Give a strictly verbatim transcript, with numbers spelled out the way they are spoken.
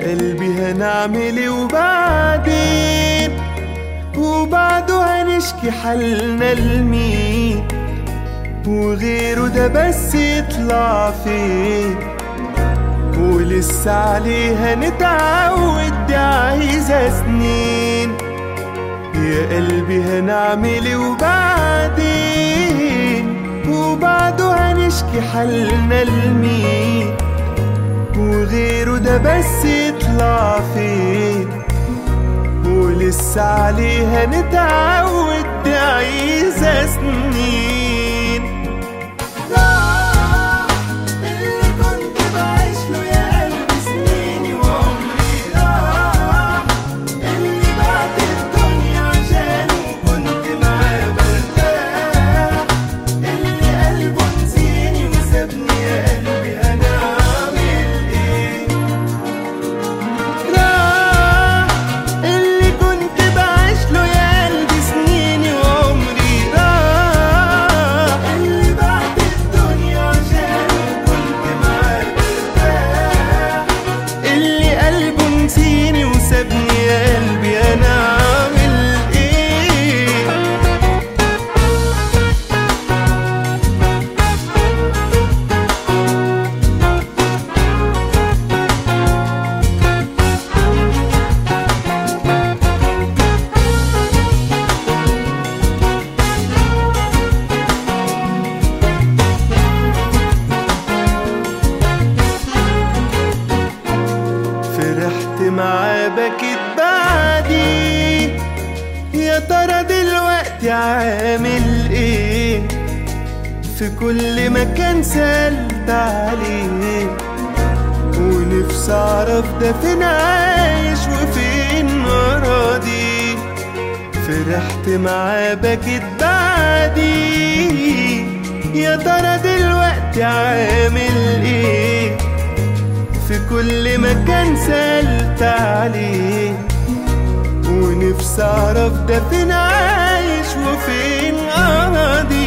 قلبي هنعمل ايه وبعدين؟ وبعده هنشكي حالنا لمين؟ وغيره ده بس يطلع فين؟ ولسه عليها نتعود، دي عايزة سنين. يا قلبي هنعمل ايه وبعدين؟ وبعده هنشكي حالنا لمين؟ وغيره ده بس يطلع فين؟ ولسه عليها نتعود، دي عايزة سنين. راح اللي كنت بعيش له يا قلبي سنيني وعمري، راح اللي بعت الدنيا عشانه كنت معاه برتاح، اللي قلبه نسيني وسابني يا قلبي انا اعمل ايه؟ راح اللي كنت بعيش له يا قلبي سنيني وعمري، راح اللي بعت الدنيا عشانه كنت معاه برتاح، اللي قلبه نسيني وسابني يا قلبي انا اعمل ايه؟ فرحت معاه بكيت بعدي، يا ترى دلوقتي عامل ايه؟ في كل مكان سألت عليه، ونفسي اعرف ده فين عايش وفين راضي. فرحت معاه بكيت بعدي، يا ترى دلوقتي عامل ايه؟ في كل مكان سألت عليه، ونفسي اعرف ده فين عايش وفين قاضي.